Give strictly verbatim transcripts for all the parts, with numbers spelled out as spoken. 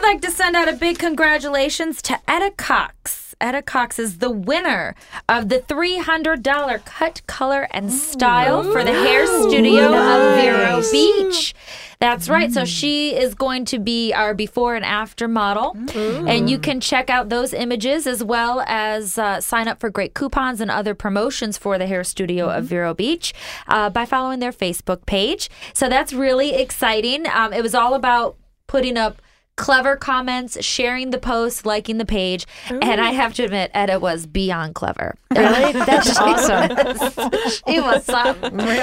like to send out a big congratulations to Etta Cox. Etta Cox is the winner of the three hundred dollars cut, color, and style Ooh. for the hair studio nice. of Vero Beach. That's right. Mm. So she is going to be our before and after model. Mm. And you can check out those images as well as uh, sign up for great coupons and other promotions for the hair studio mm. of Vero Beach uh, by following their Facebook page. So that's really exciting. Um, it was all about putting up clever comments, sharing the post, liking the page. Ooh. And I have to admit, Etta was beyond clever. Really? That's awesome. She was something. Really?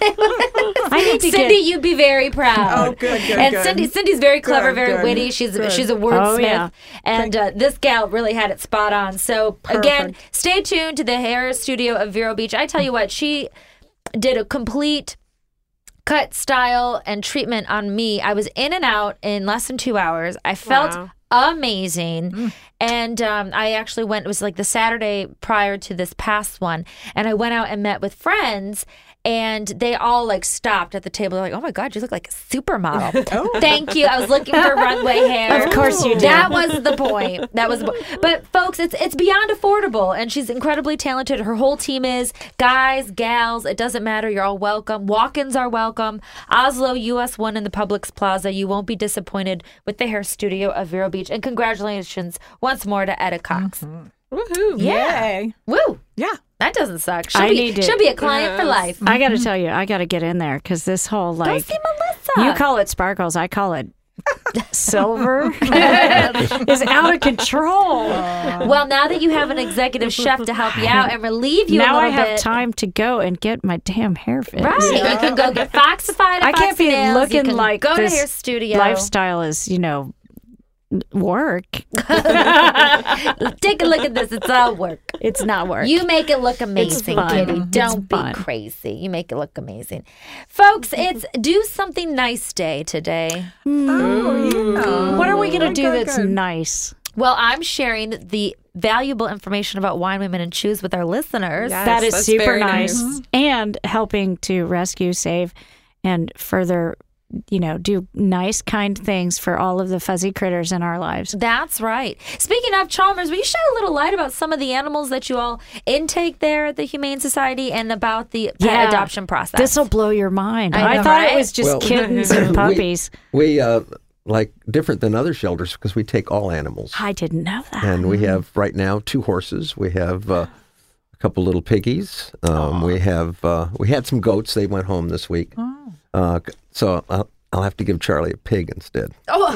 I need to Cindy, get... you'd be very proud. Oh, good, good, And good. Cindy, Cindy's very clever, good, very good, witty. She's good. she's a wordsmith. Oh, yeah. And uh, this gal really had it spot on. So, Perfect. again, stay tuned to the hair studio of Vero Beach. I tell you what, she did a complete cut, style, and treatment on me. I was in and out in less than two hours. I felt Wow. amazing. Mm. And um, I actually went, it was like the Saturday prior to this past one, and I went out and met with friends. And they all like stopped at the table. They're like, "Oh my God, you look like a supermodel." Oh. Thank you. I was looking for runway hair. Of course you did. That was the point. That was the point. But folks, it's it's beyond affordable, and she's incredibly talented. Her whole team is guys, gals. It doesn't matter. You're all welcome. Walk-ins are welcome. Oslo U S one in the Publix Plaza. You won't be disappointed with the hair studio of Vero Beach. And congratulations once more to Etta Cox. Mm-hmm. Woohoo! Yeah. Yay. Woo. Yeah. That doesn't suck. She'll I be need to- she'll be a client for life. I got to tell you, I got to get in there because this whole Go like see Melissa. you call it sparkles, I call it silver is out of control. Well, now that you have an executive chef to help you out and relieve you now a I little have bit, time to go and get my damn hair fixed. right? You can go get Foxified. At I can't Foxy be Nails. looking you can like go this to hair studio. Lifestyle is, you know, work. Take a look at this. It's all work. It's not work. You make it look amazing, fun. Kitty. It's Don't be fun. crazy. You make it look amazing. Folks, it's Do Something Nice Day today. Oh, yeah. What are we going to do Good, that's good. nice? Well, I'm sharing the valuable information about wine, women, and choose with our listeners. Yes, that is that's super very nice. nice. And helping to rescue, save, and further, you know, do nice, kind things for all of the fuzzy critters in our lives. That's right. Speaking of Chalmers, will you shed a little light about some of the animals that you all intake there at the Humane Society and about the pet Yeah. adoption process? This will blow your mind. I I, know, thought right? it was just Well, kittens and puppies. We, we uh, like different than other shelters because we take all animals. I didn't know that. And we have right now two horses. We have uh, a couple little piggies. Um, we have uh, we had some goats. They went home this week. Oh. Uh, so I'll, I'll have to give Charlie a pig instead. Oh,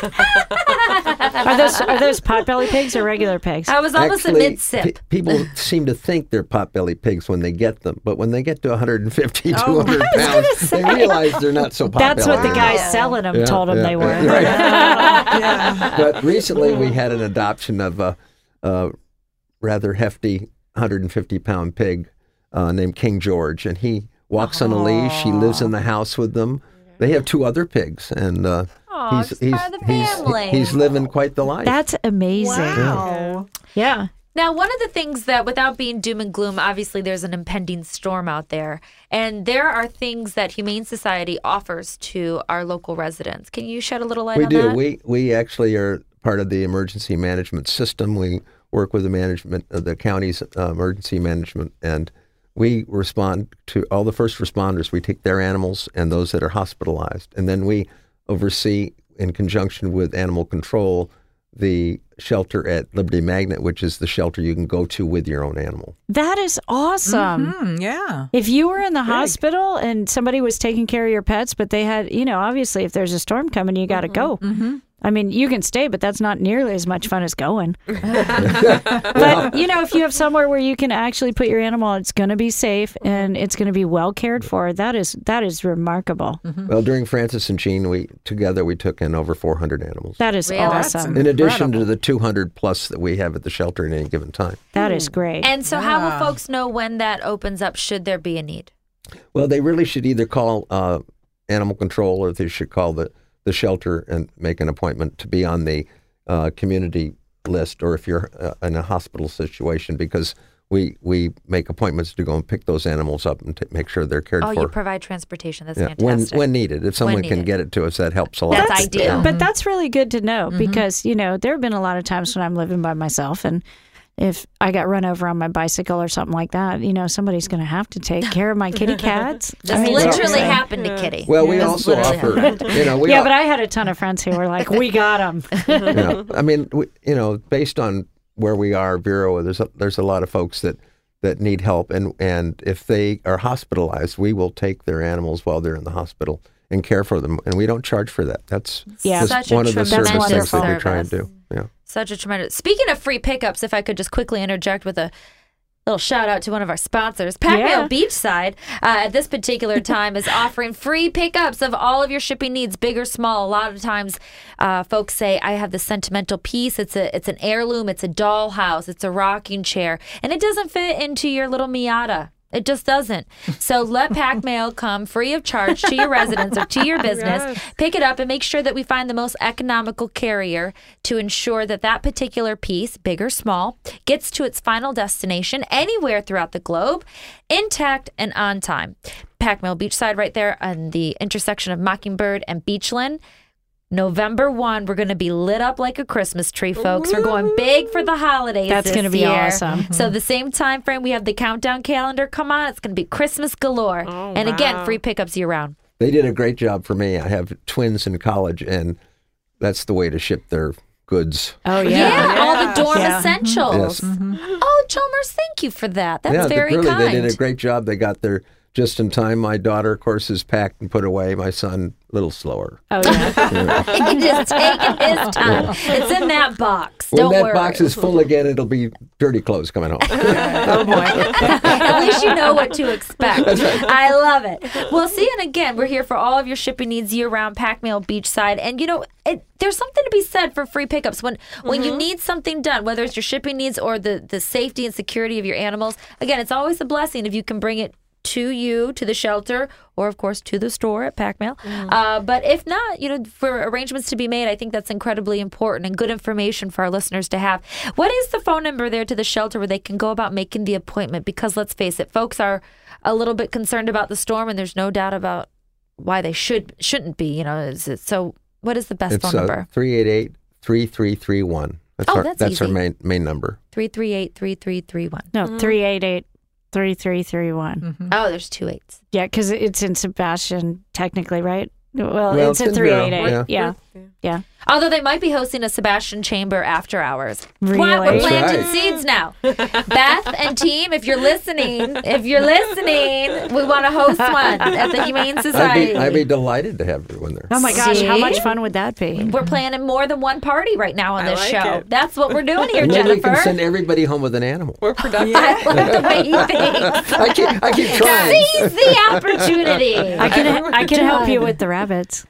Are those are those potbelly pigs or regular pigs? I was almost Actually, a mid-sip. pe- people seem to think they're potbelly pigs when they get them, but when they get to one hundred fifty, Oh, two hundred pounds, they realize they're not so potbelly. That's what the anymore. guys selling them Yeah, told them yeah, they were. right. Yeah. But recently we had an adoption of a, a rather hefty one hundred fifty pound pig uh, named King George, and he walks on a leash. He lives in the house with them. They have two other pigs, and uh, Aw, he's just he's, part of the he's family. he's living quite the life. That's amazing. Wow. Yeah. Now, one of the things that, without being doom and gloom, obviously there's an impending storm out there. And there are things that Humane Society offers to our local residents. Can you shed a little light we on do. that? We we actually are part of the emergency management system. We work with the management of the county's uh, emergency management, and we respond to all the first responders. We take their animals and those that are hospitalized, and then we oversee, in conjunction with animal control, the shelter at Liberty Magnet, which is the shelter you can go to with your own animal. That is awesome. Hmm, yeah. If you were in the hospital and somebody was taking care of your pets, but they had, you know, obviously if there's a storm coming, you got to go. Mm-hmm. I mean, you can stay, but that's not nearly as much fun as going. But, you know, if you have somewhere where you can actually put your animal, it's going to be safe and it's going to be well cared for. That is that is remarkable. Well, during Francis and Jean, we together we took in over four hundred animals. That is Really? awesome. in addition incredible. to the two hundred plus that we have at the shelter at any given time. That is great. And so how will Wow. folks know when that opens up, should there be a need? Well, they really should either call uh, animal control or they should call the, the shelter and make an appointment to be on the uh, community list, or if you're uh, in a hospital situation, because we we make appointments to go and pick those animals up and t- make sure they're cared Oh, for. you provide transportation. That's Yeah, when fantastic. when needed. If someone can needed. get it to us, that helps a lot. That's ideal. But that's really good to know because, you know, there have been a lot of times when I'm living by myself and if I got run over on my bicycle or something like that, you know, somebody's going to have to take care of my kitty cats. This I mean, literally seriously. happened to Kitty. Well, we This also literally offer, you know, we Yeah, al- but I had a ton of friends who were like, we got them. you know, I mean, we, you know, based on where we are, Vero, there's a, there's a lot of folks that, that need help, and, and if they are hospitalized, we will take their animals while they're in the hospital and care for them, and we don't charge for that. That's Yeah. just Such a one of the tremendous service things that we service. try and do. Yeah. Such a tremendous. Speaking of free pickups, if I could just quickly interject with a little shout out to one of our sponsors, Pac Yeah. Mail Beachside. Uh, at this particular time, is offering free pickups of all of your shipping needs, big or small. A lot of times, uh, folks say, "I have the sentimental piece. It's a, it's an heirloom. It's a dollhouse. It's a rocking chair, and it doesn't fit into your little Miata." It just doesn't. So let Pac Mail come free of charge to your residence or to your business. Yes. Pick it up and make sure that we find the most economical carrier to ensure that that particular piece, big or small, gets to its final destination anywhere throughout the globe, intact and on time. Pac Mail Beachside right there on the intersection of Mockingbird and Beachland. November first, we're going to be lit up like a Christmas tree, folks. We're going big for the holidays. That's this gonna be year. awesome. So the same time frame, we have the countdown calendar. Come on, it's going to be Christmas galore. Oh, and again, wow. free pickups year round. They did a great job for me. I have twins in college, and that's the way to ship their goods. Oh, Yeah, yeah. all the dorm Yeah. essentials. Yes. Oh, Chalmers, thank you for that. That's yeah, they- very really, kind. they did a great job. They got there just in time. My daughter, of course, is packed and put away. My son, a little slower. Oh, yeah. He just taking his time. It's in that box. When Don't that worry. box is full again, it'll be dirty clothes coming home. Oh, boy. At least you know what to expect. I love it. Well, see, and again, we're here for all of your shipping needs year round, Pac Mail Beachside. And, you know, it, there's something to be said for free pickups. When when you need something done, whether it's your shipping needs or the, the safety and security of your animals, again, it's always a blessing if you can bring it to you, to the shelter, or of course to the store at Pac Mail. Uh, but if not, you know, for arrangements to be made, I think that's incredibly important and good information for our listeners to have. What is the phone number there to the shelter where they can go about making the appointment? Because let's face it, folks are a little bit concerned about the storm, and there's no doubt about why they should shouldn't be. You know, Is it- so what is the best It's phone number? three eight eight, three three three one. That's Oh, our, that's that's our easy. main main number. Three three eight three three three one. No, three eight eight, three three three one. Oh, there's two eights. Yeah, because it's in Sebastian, technically, right? Well, Well, it's it's a in three Vero, eight eight. yeah. Yeah. Yeah. Although they might be hosting a Sebastian Chamber after hours. Really? What? We're That's planting right. seeds now. Beth and team, if you're listening, if you're listening, we want to host one at the Humane I'd Society. be, I'd be delighted to have everyone there. Oh, my gosh. How See? much fun would that be? We're planning more than one party right now on I this like show. it. That's what we're doing here, and then we Jennifer. can send everybody home with an animal. We're productive. I love the way you think. I keep, I keep trying. Seize the opportunity. I can I can help you with the rabbits.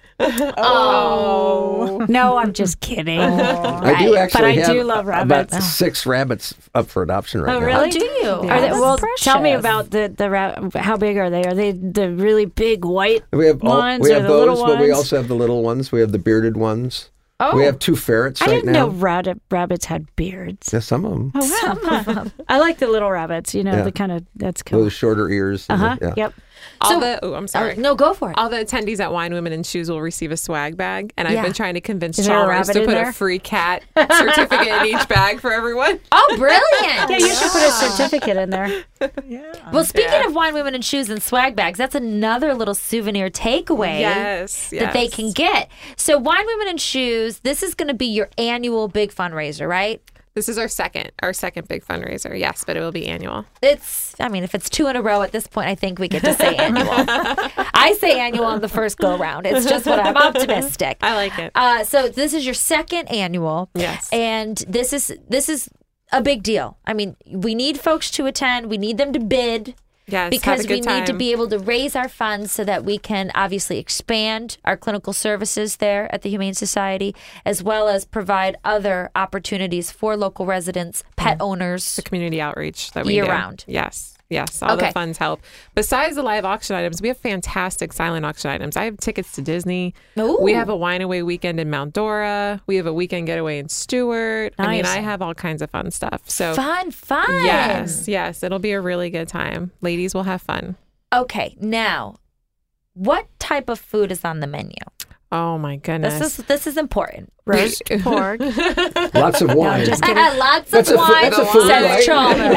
Oh. No, I'm just kidding. I do Right. actually But I have do love about rabbits. six rabbits up for adoption right Oh, now. really? Do you? Are they, That's well, tell me precious. about the the ra- how big are they? Are they the really big white We have all, ones we or have the those, little but we ones? also have the little ones. We have the bearded ones. Oh. We have two ferrets I right didn't now. know rabbit, rabbits had beards. Yeah, some of them. Oh wow! I like the little rabbits. You know, Yeah. the kind of that's With cool. the shorter ears. Uh and the- huh. yeah. Yep. All So- the oh, I'm sorry. Oh, no, go for it. All the attendees at Wine Women and Shoes will receive a swag bag, and Yeah. I've been trying to convince Is there a Chalmers rabbit to in put there? a free cat certificate in each bag for everyone. Oh, brilliant. Yeah, you should put a certificate in there. Well, speaking Yeah. of wine, women, and shoes and swag bags, that's another little souvenir takeaway Yes, that they yes. can get. So, wine, women, and shoes, this is going to be your annual big fundraiser, right? This is our second, our second big fundraiser. Yes, but it will be annual. It's, I mean, if it's two in a row at this point, I think we get to say annual. I say annual on the first go round. It's just what I'm optimistic. I like it. Uh, so this is your second annual. Yes. And this is this is a big deal. I mean, we need folks to attend. We need them to bid. Yes, Because have a we good need to time. be able to raise our funds so that we can obviously expand our clinical services there at the Humane Society, as well as provide other opportunities for local residents, pet owners. the community outreach that we Year do. round. Yes. Yes, all Okay. the funds help. Besides the live auction items, we have fantastic silent auction items. I have tickets to Disney. Ooh. We have a wine away weekend in Mount Dora. We have a weekend getaway in Stewart. I mean, Nice. I have all kinds of fun stuff. So Fun, fun. yes, yes, it'll be a really good time. Ladies will have fun. Okay, now, what type of food is on the menu? Oh my goodness. This is this is important. Roast pork. Lots of wine. just kidding. Lots That's of a fu- wine, that's a food, says right?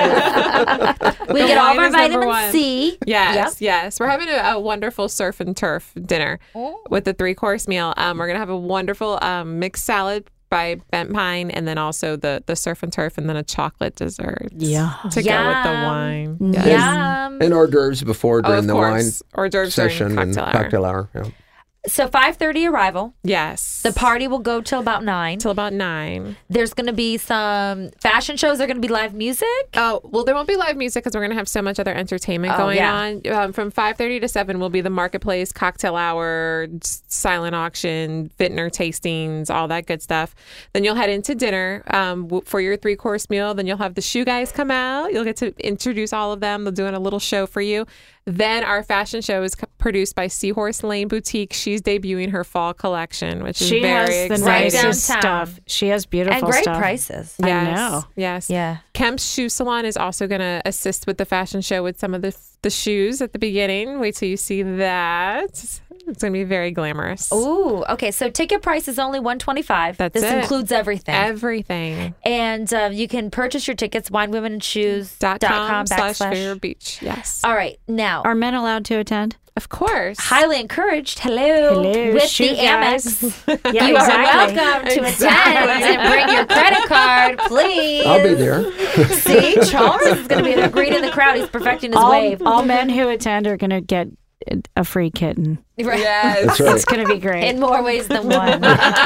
Chalmers. we The get all of wine our is number vitamin one. C. Yes, Yep. yes. We're having a, a wonderful surf and turf dinner Oh. with the three course meal. Um, we're gonna have a wonderful um, mixed salad by Bent Pine, and then also the the surf and turf, and then a chocolate dessert. Yeah. to go with the Yum. wine. Yes. Yum. And hors d'oeuvres before Oh, during of the wine course. Hors d'oeuvres during session and cocktail hour. cocktail hour. Yeah. So five thirty arrival. Yes. The party will go till about nine. till about nine. There's going to be some fashion shows. There's going to be live music. Oh, well, there won't be live music because we're going to have so much other entertainment Oh, going yeah. on. Um, from five thirty to seven will be the marketplace, cocktail hour, s- silent auction, vintner tastings, all that good stuff. Then you'll head into dinner um, w- for your three course meal. Then you'll have the shoe guys come out. You'll get to introduce all of them. They're doing a little show for you. Then our fashion show is c- produced by Seahorse Lane Boutique. She's debuting her fall collection, which is She has very the exciting. nicest Downtown. stuff. She has beautiful And great stuff. prices. I Yes. know. Yes. Yeah. Kemp's Shoe Salon is also going to assist with the fashion show with some of the the shoes at the beginning. Wait till you see that. It's going to be very glamorous. Ooh, okay. So ticket price is only one twenty-five. That's this it. includes everything. Everything. and uh, you can purchase your tickets wine women and shoes Dot com slash backslash. Vero Beach. Yes. All right, now Are men allowed to attend? Of course. highly encouraged. Hello, Hello, with shoe the guys. Amex. Yeah, you exactly. are welcome to Exactly. attend and bring your credit card, please. I'll be there. See, Chalmers is going to be there, greeting the crowd. He's perfecting his All, wave. all men who attend are going to get a free kitten. Right. Yes. That's right. It's going to be great. In more ways than one.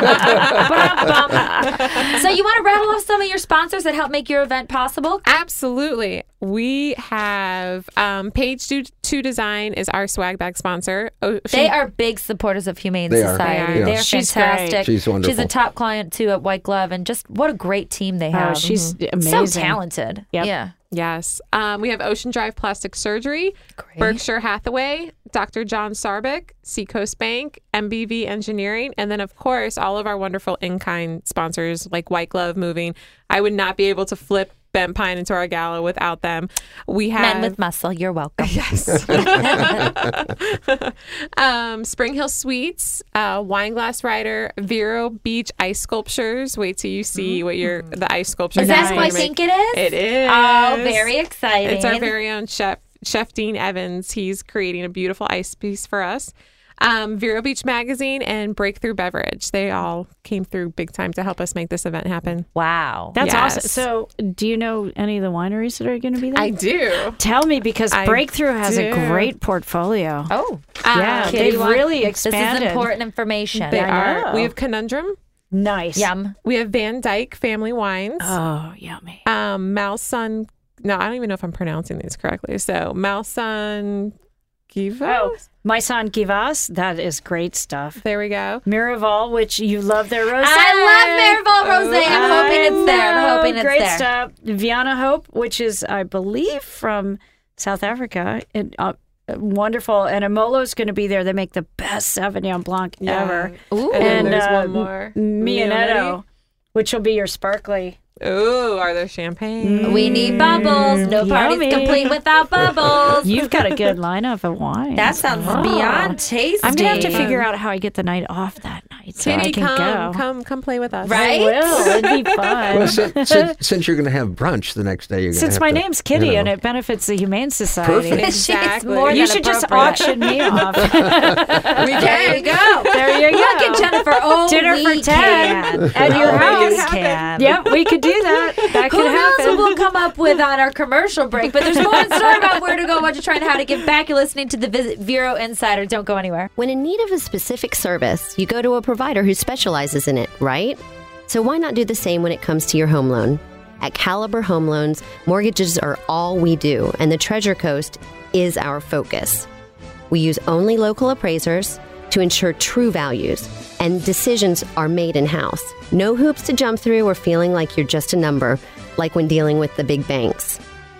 Ba-dum-bum. So you want to rattle off some of your sponsors that help make your event possible? Absolutely. We have um, Page two, two Design is our swag bag sponsor. Ocean, They are big supporters of Humane They are. Society. They are. They're Yeah. She's fantastic. great. She's wonderful. She's a top client too at White Glove, and just what a great team they Oh, have. she's So amazing. talented. Yep. Yeah. Yes. Um, we have Ocean Drive Plastic Surgery, Great. Berkshire Hathaway, Doctor John Sarbic, Seacoast Bank, M B V Engineering, and then, of course, all of our wonderful in-kind sponsors like White Glove Moving. I would not be able to flip Bent Pine into our gala without them. We have Men with muscle, you're welcome. Yes. um, Spring Hill Sweets, uh, Wineglass Rider, Vero Beach Ice Sculptures. Wait till you see what your the ice sculpture Is that is who gonna I make. think it is? It is. Oh, very exciting. It's our very own chef, Chef Dean Evans. He's creating a beautiful ice piece for us. Um, Vero Beach Magazine and Breakthrough Beverage. They all came through big time to help us make this event happen. Wow. That's Yes. awesome. So, do you know any of the wineries that are going to be there? I do. Tell me, because I Breakthrough has a do. great portfolio. oh. Yeah, Um, Kitty they've want- really This expanded. is important information. They I are. know. We have Conundrum. Nice. Yum. We have Van Dyke Family Wines. Oh, yummy. um, Malsun. No, I don't even know if I'm pronouncing these correctly. So Malsun Giva. Oh, my son Givas, that is great stuff. There we go. Miraval, which you love their rosé. I love Maribel Rosé. I'm hoping it's there. I'm know. hoping it's great there. stuff. Viana Hope, which is, I believe, from South Africa. It, uh, wonderful. And Amolo's going to be there. They make the best Sauvignon Blanc ever. Ooh. And then And there's uh, one more. Mionetto, which will be your sparkly. Ooh, are there champagne? We need bubbles. No party's Yummy. complete without bubbles. You've got a good lineup of wine. That sounds Oh. beyond tasty. I'm gonna have to figure out how I get the night off that night so I Kitty, can come, go. come, come play with us. Right? I will. It'd be fun. Well, since, since, since you're going to have brunch the next day, you're going to Since have my to, name's Kitty you know. and it benefits the Humane Society, Perfect. She's Exactly. more you than should just appropriate. auction me off. We There you can. go. There you Look go. at Jennifer. Oh, Dinner we for ten can. at your Oh, house. we can. Yep, we could do that. That Who could knows happen. what we'll come up with on our commercial break? But there's more in store about where to go, what to try, and how to give back. You're listening to the Visit Vero Insider. Don't go anywhere. When in need of a specific service, you go to a provider who specializes in it, right? So why not do the same when it comes to your home loan? At Caliber Home Loans, mortgages are all we do, and the Treasure Coast is our focus. We use only local appraisers to ensure true values, and decisions are made in-house. No hoops to jump through or feeling like you're just a number, like when dealing with the big banks.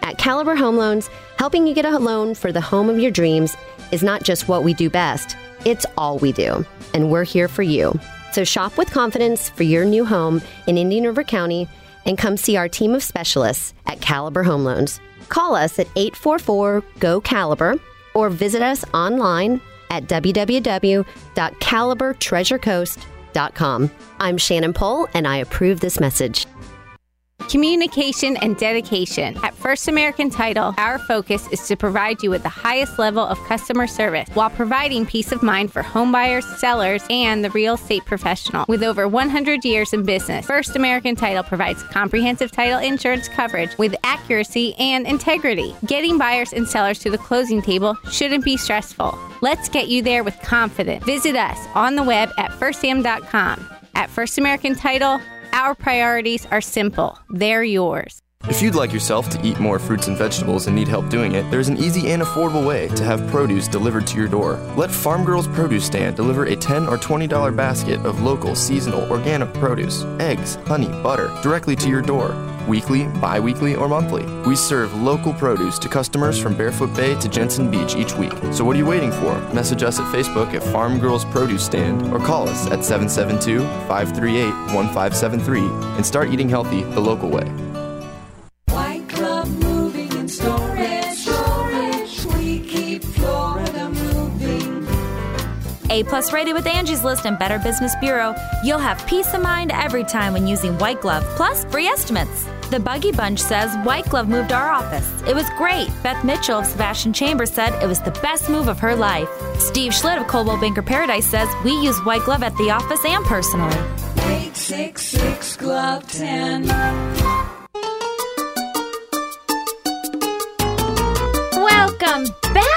At Caliber Home Loans, helping you get a loan for the home of your dreams is not just what we do best, it's all we do. And we're here for you. So shop with confidence for your new home in Indian River County and come see our team of specialists at Caliber Home Loans. Call us at eight four four, G O, CALIBER or visit us online at w w w dot caliber treasure coast dot com. I'm Shannon Pohl, and I approve this message. Communication and dedication. At First American Title, our focus is to provide you with the highest level of customer service while providing peace of mind for homebuyers, sellers, and the real estate professional. With over one hundred years in business, First American Title provides comprehensive title insurance coverage with accuracy and integrity. Getting buyers and sellers to the closing table shouldn't be stressful. Let's get you there with confidence. Visit us on the web at first am dot com. At First American Title, our priorities are simple. They're yours. If you'd like yourself to eat more fruits and vegetables and need help doing it, there's an easy and affordable way to have produce delivered to your door. Let Farm Girls Produce Stand deliver a ten dollars or twenty dollars basket of local, seasonal, organic produce, eggs, honey, butter, directly to your door. Weekly, bi-weekly, or monthly. We serve local produce to customers from Barefoot Bay to Jensen Beach each week. So what are you waiting for? Message us at Facebook at Farm Girls Produce Stand or call us at seven seven two, five three eight, one five seven three and start eating healthy the local way. White Glove Moving and Storage. Storage. We keep Florida moving. A-plus rated with Angie's List and Better Business Bureau. You'll have peace of mind every time when using White Glove, plus free estimates. The Buggy Bunch says White Glove moved our office. It was great. Beth Mitchell of Sebastian Chambers said it was the best move of her life. Steve Schlitt of Coldwell Banker Paradise says we use White Glove at the office and personally. eight six six, glove ten. Welcome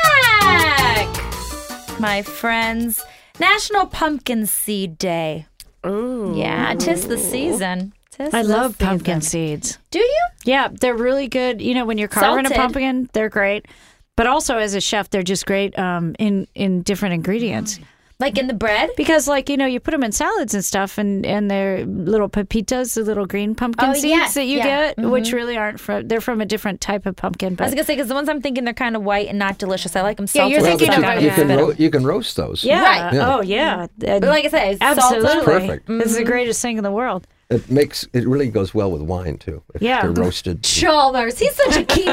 back, my friends. National Pumpkin Seed Day. Ooh. Yeah, 'tis the season. Tis I the love season. pumpkin seeds. Do you? Yeah, they're really good. You know, when you're carving Salted. a pumpkin, they're great. But also as a chef, they're just great um, in, in different ingredients. Like in the bread? Because, like, you know, you put them in salads and stuff, and, and they're little pepitas, the little green pumpkin Oh, seeds yes, that you yeah. get, which really aren't from, they're from a different type of pumpkin. I But was going to say, because the ones I'm thinking, they're kind of white and not delicious. I like them Yeah, salted. you're Well, thinking but you, about you it. can ro- you can roast those. yeah. Right. Yeah. Oh, yeah. And But like I said, it's absolutely. salted. Perfect. It's the greatest thing in the world. It makes it really goes well with wine too. If Yeah. they're roasted. Chalmers. He's such a keeper.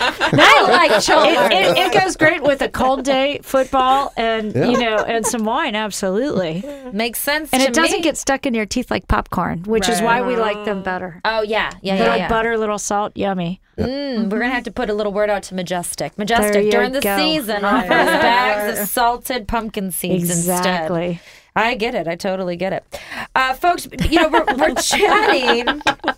I like Chalmers. It, it, it goes great with a cold day, football, and Yeah. you know, and some wine. Absolutely, Makes sense and to it doesn't me. get stuck in your teeth like popcorn, which is why we like them better. Oh, yeah. Yeah, Little yeah, yeah. butter, little salt, yummy. Mm, we're going to have to put a little word out to Majestic. There Majestic, you during the go. season, offer us bags of salted pumpkin seeds instead. Exactly. I get it. I totally get it. Uh, folks, you know, we're, we're chatting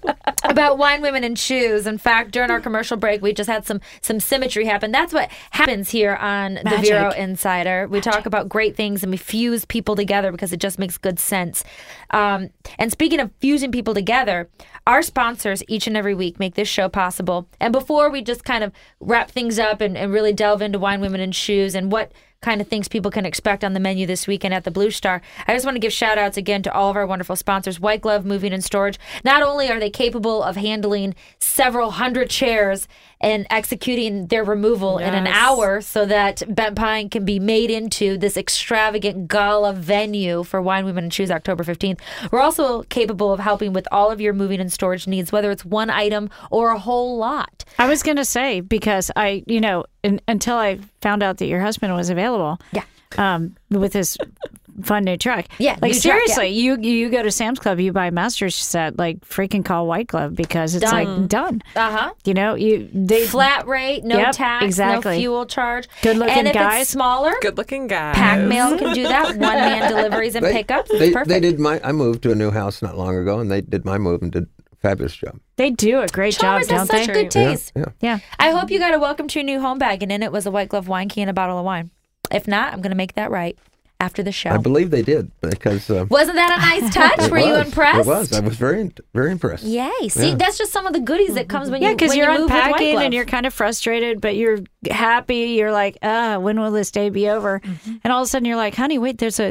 about wine, women, and shoes. In fact, during our commercial break, we just had some some symmetry happen. That's what happens here on the Magic. Vero Insider. We talk about great things and we fuse people together because it just makes good sense. Um, and speaking of fusing people together, our sponsors each and every week make this show possible. And before we just kind of wrap things up and, and really delve into wine, women, and shoes and what kind of things people can expect on the menu this weekend at the Blue Star, I just want to give shout outs again to all of our wonderful sponsors. White Glove Moving and Storage. Not only are they capable of handling several hundred chairs and executing their removal in an Yes. hour so that Bent Pine can be made into this extravagant gala venue for Wine, Women, and Shoes October fifteenth. We're also capable of helping with all of your moving and storage needs, whether it's one item or a whole lot. I was going to say, because I, you know, in, until I found out that your husband was available, Yeah. um, with his fun new truck. Yeah, like new truck, seriously, you you go to Sam's Club, you buy a Masters set, like freaking call White Glove because it's Done. like done. Uh-huh. You know, you they Flat rate, no Yep, tax, exactly. no fuel charge. Good-looking and if guys. it's smaller, Good looking guy. Pack Mail can do that. One man deliveries and They, pickups. It's they, perfect. they did my. I moved to a new house not long ago, and they did my move and did a fabulous job. they do a great Chalmers job, has don't such they? good taste. Yeah. Yeah. I hope you got a welcome to your new home bag, and in it was a White Glove wine key and a bottle of wine. If not, I'm going to make that right after the show. I believe they did because. Uh, Wasn't that a nice touch? it Were you was. impressed? It was. I was very, very impressed. Yay. See, Yeah. that's just some of the goodies that comes when Yeah, you because when you're you move with White unpacking Glove. and you're kind of frustrated, but you're happy. You're like, ah, when will this day be over? Mm-hmm. And all of a sudden, you're like, honey, wait, there's a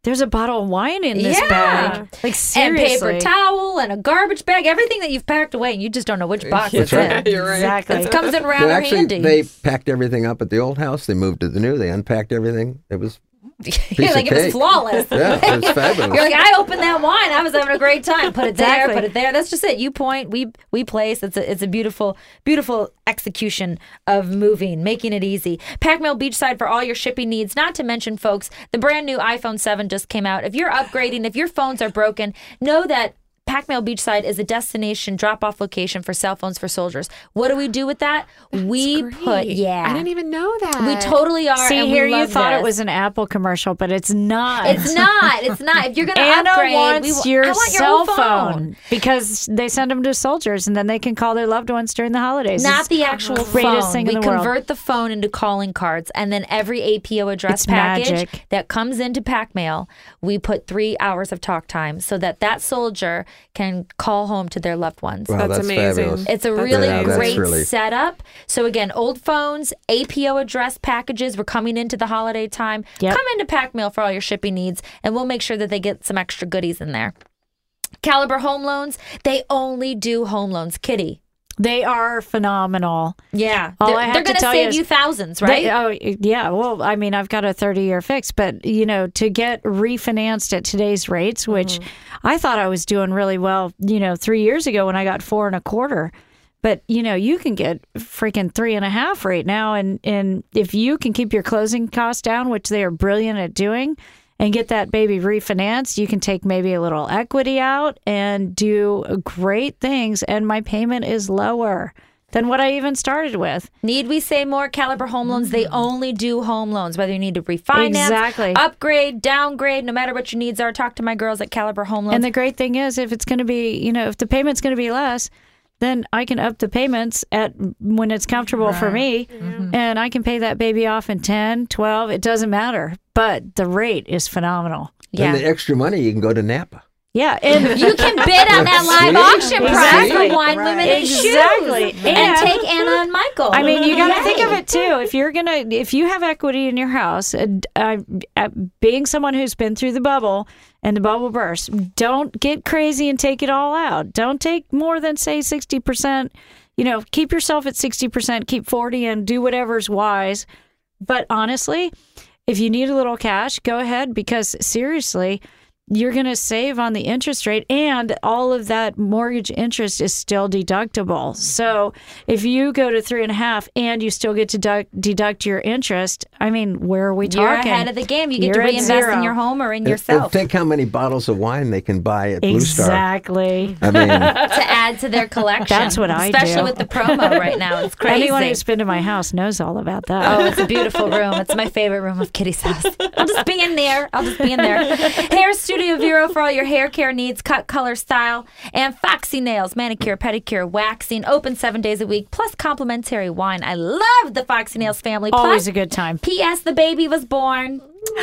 There's a bottle of wine in this Yeah. bag. Like, And seriously. paper towel and a garbage bag, everything that you've packed away and you just don't know which box it's in. You're right. Exactly. It comes in They rather actually, handy. they packed everything up at the old house. They moved to the new. They unpacked everything. It was You're of like, it was cake. flawless. yeah, it was fabulous. You're like, I opened that wine. I was having a great time. Put it there, Exactly. put it there. That's just it. You point, we we place. It's a it's a beautiful, beautiful execution of moving, making it easy. Packmail Beachside for all your shipping needs. Not to mention, folks, the brand new iPhone seven just came out. If you're upgrading, if your phones are broken, know that Packmail Beachside is a destination drop-off location for cell phones for soldiers. What do we do with that? we Great. put, yeah. I didn't even know that. We totally are. See, and here we you love thought this. it was an Apple commercial, but it's not. It's not. It's not. If you're going to Anna upgrade, wants we, your I want your cell old phone. because they send them to soldiers, and then they can call their loved ones during the holidays. Not It's the actual the greatest phone. thing We in the world. convert the phone into calling cards, and then every A P O address It's package magic. that comes into Packmail, we put three hours of talk time so that that soldier can call home to their loved ones. Wow, That's that's, amazing. fabulous. It's a That's really Yeah, that's great really- setup. So again, old phones, A P O address packages. We're coming into the holiday time. Yep. Come into Packmail for all your shipping needs, and we'll make sure that they get some extra goodies in there. Caliber Home Loans. They only do home loans. Kitty. They are phenomenal. Yeah, All they're, I have they're to going to tell you save is you thousands, right? They- oh, yeah. Well, I mean, I've got a thirty-year fix, but, you know, to get refinanced at today's rates, which I thought I was doing really well, you know, three years ago when I got four and a quarter. But, you know, you can get freaking three and a half right now. And, and if you can keep your closing costs down, which they are brilliant at doing, and get that baby refinanced, you can take maybe a little equity out and do great things. And my payment is lower than what I even started with. Need we say more? Caliber Home Loans, they only do home loans, whether you need to refinance, Exactly. upgrade, downgrade, no matter what your needs are. Talk to my girls at Caliber Home Loans. And the great thing is, if it's going to be, you know, if the payment's going to be less, then I can up the payments at when it's comfortable for me, and I can pay that baby off in ten, twelve. It doesn't matter. But the rate is phenomenal. yeah. And the extra money, you can go to Napa. Yeah, and You can bid on that live See? auction price Exactly. for Wine, Women, and Exactly. Shoes. And, And- take Anna and Michael. I mean, you got to Yay. think of it too. If you're gonna, if you have equity in your house, uh, uh, uh, being someone who's been through the bubble and the bubble burst, don't get crazy and take it all out. Don't take more than say sixty percent. You know, keep yourself at sixty percent. Keep forty and do whatever's wise. But honestly, if you need a little cash, go ahead, because seriously, you're going to save on the interest rate, and all of that mortgage interest is still deductible. So if you go to three and a half and you still get to deduct, deduct your interest, I mean, where are we You're talking? ahead of the game. You get You're to at reinvest zero. in your home or in And- yourself And think how many bottles of wine they can buy at Blue Star. Exactly. I mean, to add to their collection. That's what I Especially do. with the promo right now. It's crazy. Anyone who's been to my house knows all about that. Oh, it's a beautiful room. It's my favorite room of Kitty's house. I'll just be in there. I'll just be in there. Hair Studio Vero for all your hair care needs, cut, color, style, and Foxy Nails, manicure, pedicure, waxing, open seven days a week, plus complimentary wine. I love the Foxy Nails family. Always Plus, a good time. P S The baby was born.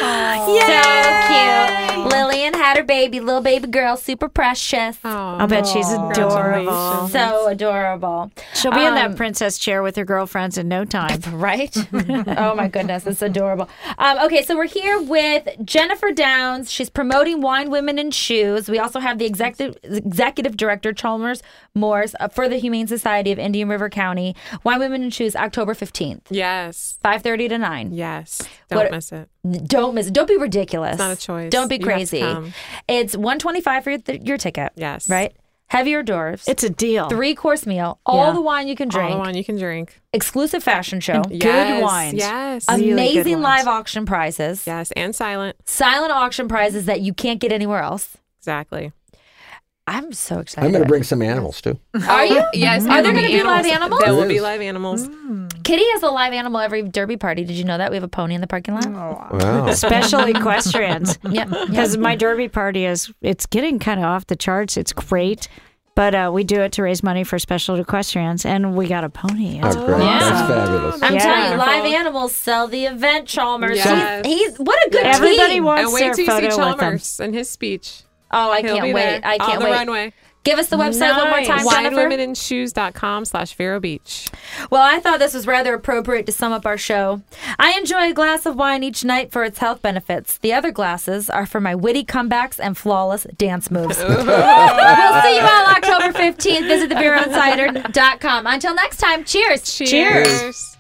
So cute. Lillian had her baby, little baby girl, super precious. I'll bet she's adorable. Congratulations. So adorable. She'll be in Um, that princess chair with her girlfriends in no time. Right? Oh my goodness, it's adorable. Um, okay, so we're here with Jennifer Downs. She's promoting Wine, Women, and Shoes. We also have the executive executive director, Chalmers Moores, uh, for the Humane Society of Indian River County. Wine, Women, and Shoes, October fifteenth, Yes. five thirty to nine. Yes. Don't What- miss it. Don't miss it. Don't be ridiculous. It's not a choice. Don't be You have to crazy. come. It's one twenty-five for your, th- your ticket. Yes. Right? Heavy hors d'oeuvres. It's a deal. Three course meal. All Yeah. the wine you can All drink. the wine you can drink. Exclusive fashion show. Good Yes, wines. Yes. Really good Amazing ones. live auction prizes. Yes. And silent. Silent auction prizes that you can't get anywhere else. Exactly. I'm so excited. I'm going to bring some animals too. Are you? Yes. Are there going going to be live animals? There will There be is. live animals. Kitty has a live animal every derby party. Did you know that? We have a pony in the parking lot. Wow. Special equestrians. Yeah. Because my derby party is, it's getting kind of off the charts. It's great. But uh, we do it to raise money for special equestrians, and we got a pony. That's great. Yeah. That's fabulous. I'm Yeah. telling you, live animals sell the event, Chalmers. Yes. He's, he's what a good Everybody team. wants And wait their till you photo see with them. Chalmers and his speech. Oh, I He'll can't be wait. there I can't on the wait. runway. Give us the website one more time, wine Jennifer. women and shoes dot com slash Vero Beach. Well, I thought this was rather appropriate to sum up our show. I enjoy a glass of wine each night for its health benefits. The other glasses are for my witty comebacks and flawless dance moves. We'll see you all October fifteenth. Visit the Vero Insider dot com. Until next time, cheers. Cheers.